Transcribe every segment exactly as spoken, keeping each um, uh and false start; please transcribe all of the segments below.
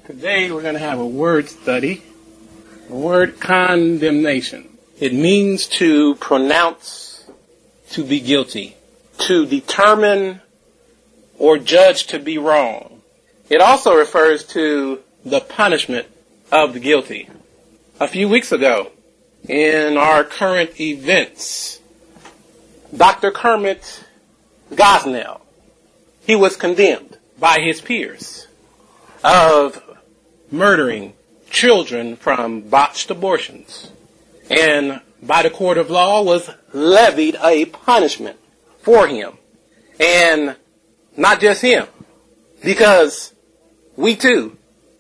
Today we're going to have a word study, the word condemnation. It means to pronounce to be guilty, to determine or judge to be wrong. It also refers to the punishment of the guilty. A few weeks ago, in our current events, Doctor Kermit Gosnell, he was condemned by his peers of murdering children from botched abortions, and by the court of law was levied a punishment for him. And not just him, because we too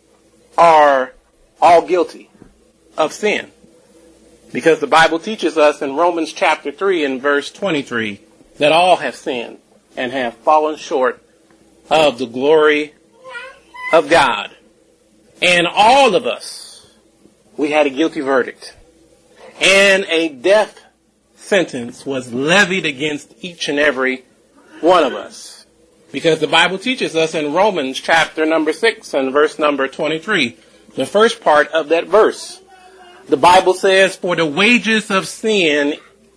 are all guilty of sin. Because the Bible teaches us in Romans chapter three and verse twenty-three that all have sinned and have fallen short of the glory of God. And all of us, we had a guilty verdict. And a death sentence was levied against each and every one of us. Because the Bible teaches us in Romans chapter number six and verse number twenty-three, the first part of that verse, the Bible says, "For the wages of sin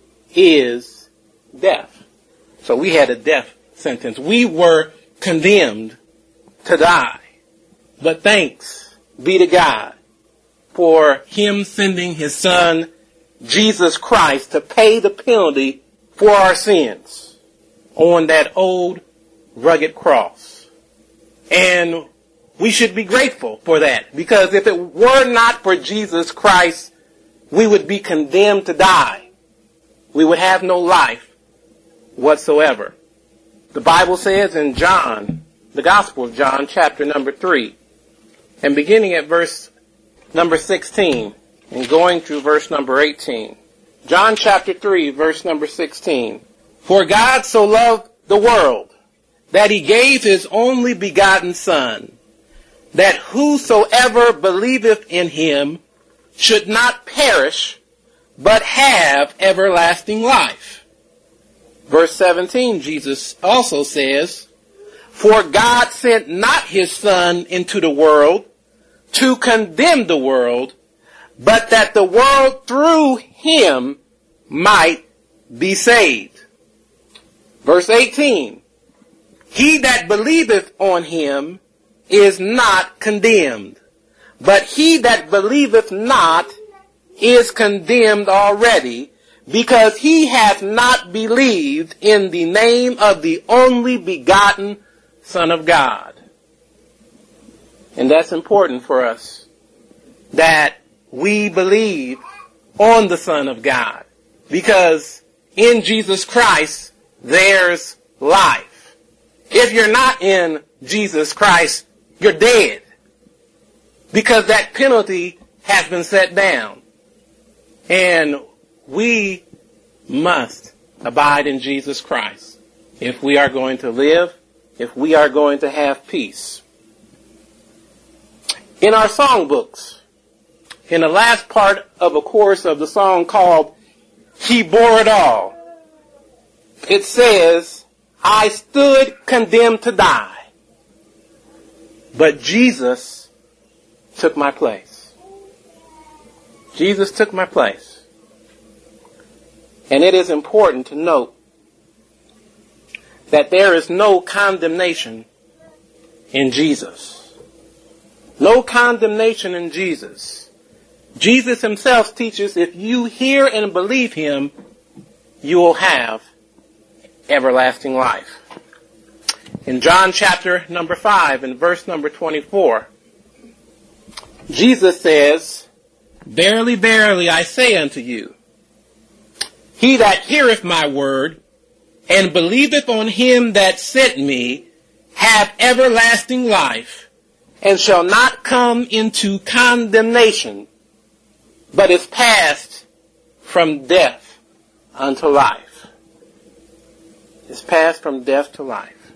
is death." So we had a death sentence. We were condemned to die. But thanks be to God for him sending his son, Jesus Christ, to pay the penalty for our sins on that old rugged cross. And we should be grateful for that, because if it were not for Jesus Christ, we would be condemned to die. We would have no life whatsoever. The Bible says in John, the Gospel of John, chapter number three, and beginning at verse number sixteen and going through verse number eighteen. John chapter three, verse number sixteen. "For God so loved the world that he gave his only begotten Son, that whosoever believeth in him should not perish, but have everlasting life." Verse seventeen, Jesus also says, "For God sent not his Son into the world to condemn the world, but that the world through him might be saved." Verse eighteen, "He that believeth on him is not condemned, but he that believeth not is condemned already, because he hath not believed in the name of the only begotten Son of God." And that's important for us, that we believe on the Son of God, because in Jesus Christ there's life. If you're not in Jesus Christ, you're dead, because that penalty has been set down. And we must abide in Jesus Christ if we are going to live, if we are going to have peace. In our songbooks, in the last part of a chorus of the song called "He Bore It All," it says, "I stood condemned to die, but Jesus took my place." Jesus took my place. And it is important to note that there is no condemnation in Jesus. No condemnation in Jesus. Jesus himself teaches if you hear and believe him, you will have everlasting life. In John chapter number five and verse number twenty-four, Jesus says, "Verily, verily, I say unto you, he that heareth my word and believeth on him that sent me have everlasting life, and shall not come into condemnation, but is passed from death unto life." Is passed from death to life.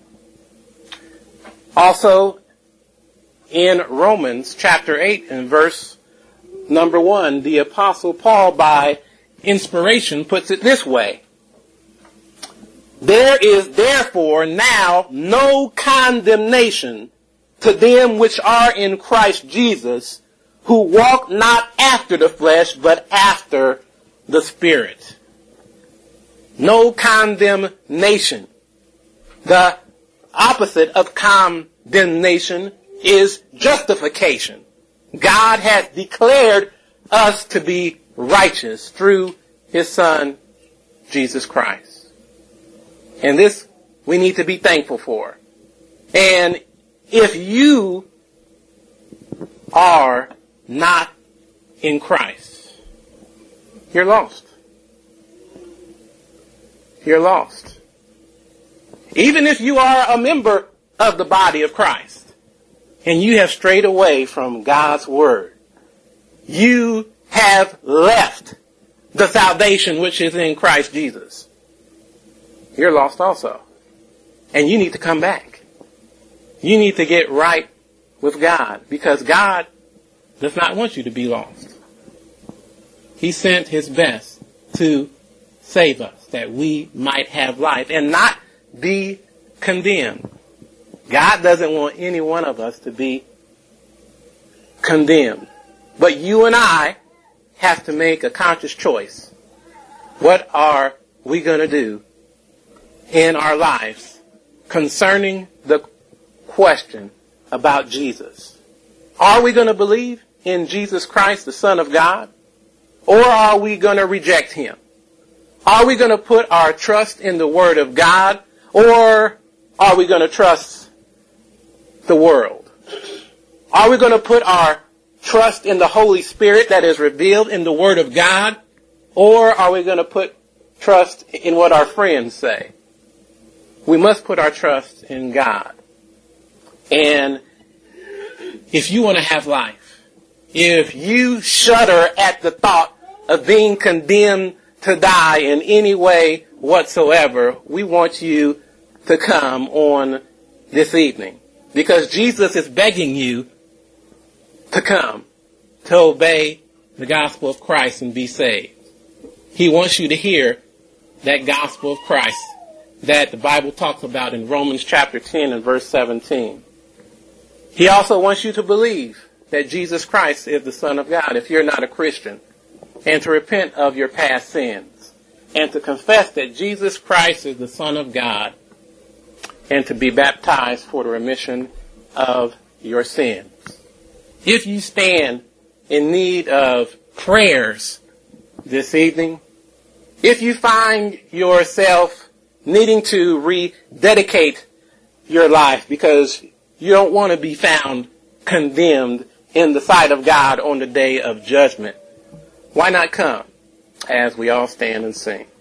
Also, in Romans chapter eight and verse number one, the Apostle Paul, by inspiration, puts it this way: "There is therefore now no condemnation to them which are in Christ Jesus, who walk not after the flesh, but after the Spirit. No condemnation. The opposite of condemnation is justification. God has declared us to be righteous through his Son, Jesus Christ. And this we need to be thankful for. And if you are not in Christ, you're lost. You're lost. Even if you are a member of the body of Christ and you have strayed away from God's word, you have left the salvation which is in Christ Jesus. You're lost also. And you need to come back. You need to get right with God, because God does not want you to be lost. He sent his best to save us, that we might have life and not be condemned. God doesn't want any one of us to be condemned. But you and I have to make a conscious choice. What are we going to do in our lives concerning the question about Jesus? Are we going to believe in Jesus Christ, the Son of God? Or are we going to reject him? Are we going to put our trust in the Word of God? Or are we going to trust the world? Are we going to put our trust in the Holy Spirit that is revealed in the Word of God? Or are we going to put trust in what our friends say? We must put our trust in God. And if you want to have life, if you shudder at the thought of being condemned to die in any way whatsoever, we want you to come on this evening, because Jesus is begging you to come, to obey the gospel of Christ and be saved. He wants you to hear that gospel of Christ that the Bible talks about in Romans chapter ten and verse seventeen. He also wants you to believe that Jesus Christ is the Son of God if you're not a Christian, and to repent of your past sins, and to confess that Jesus Christ is the Son of God, and to be baptized for the remission of your sins. If you stand in need of prayers this evening, if you find yourself needing to rededicate your life because you don't want to be found condemned in the sight of God on the day of judgment, why not come as we all stand and sing?